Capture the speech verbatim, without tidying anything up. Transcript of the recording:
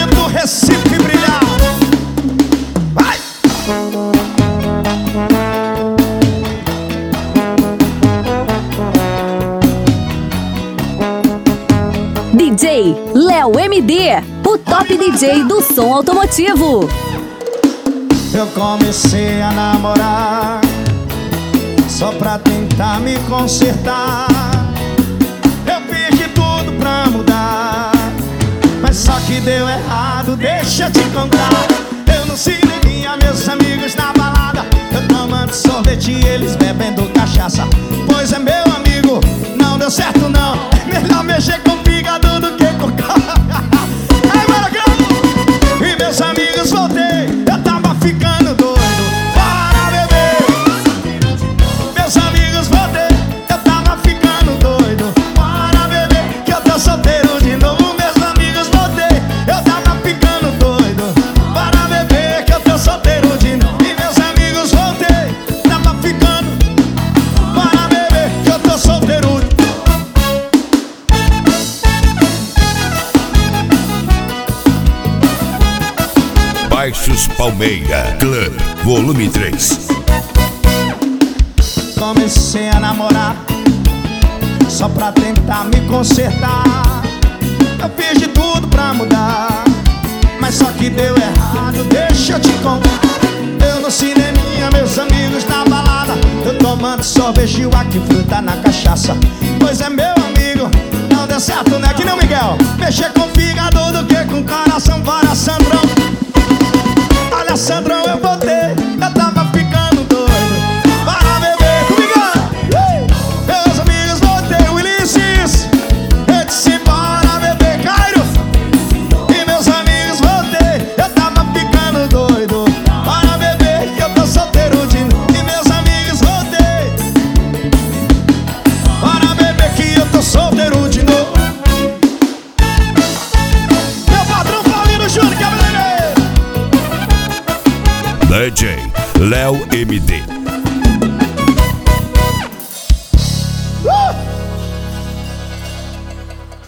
momento Recife brilhar. Vai! D J Léo M D, o top D J do som automotivo. Eu comecei a namorar só pra tentar me consertar. Eu fiz de tudo pra mudar, mas só que deu errado, deixa eu te contar. Eu no cineminha, meus amigos na balada, eu tomando sorvete e eles bebendo cachaça. Pois é, meu amigo, não deu certo não. É melhor mexer com fígado do que com carne. Ai, Maracão! E meus amigos voltei, eu tava ficando doido para beber. Meus amigos voltei, eu tava ficando doido para beber. Que eu tô solteiro de novo. Meus amigos voltei, eu tava ficando doido para beber. Que eu tô solteiro de novo. E meus amigos voltei, tava ficando para beber. Que eu tô solteiro. Baixos Palmeira Club, volume três. Comecei a namorar só pra tentar me consertar. Eu fiz de tudo pra mudar, mas só que deu errado, deixa eu te contar. Eu no cineminha, meus amigos na balada, eu tomando sorvete, aqui fruta na cachaça. Pois é, meu amigo, não deu certo, né? Que não, Miguel? Mexer com fígado do que com coração. Bora, Sandrão. Olha, Sandrão, eu voltei, eu tava ficando doido para beber comigo. uh! Meus amigos voltei, Ulisses, eu disse bora beber, Cairo. E meus amigos voltei, eu tava ficando doido para beber. Que eu tô solteiro de novo. E meus amigos voltei para beber. Que eu tô solteiro de novo. Meu patrão Paulino Júnior, que é D J Léo M D.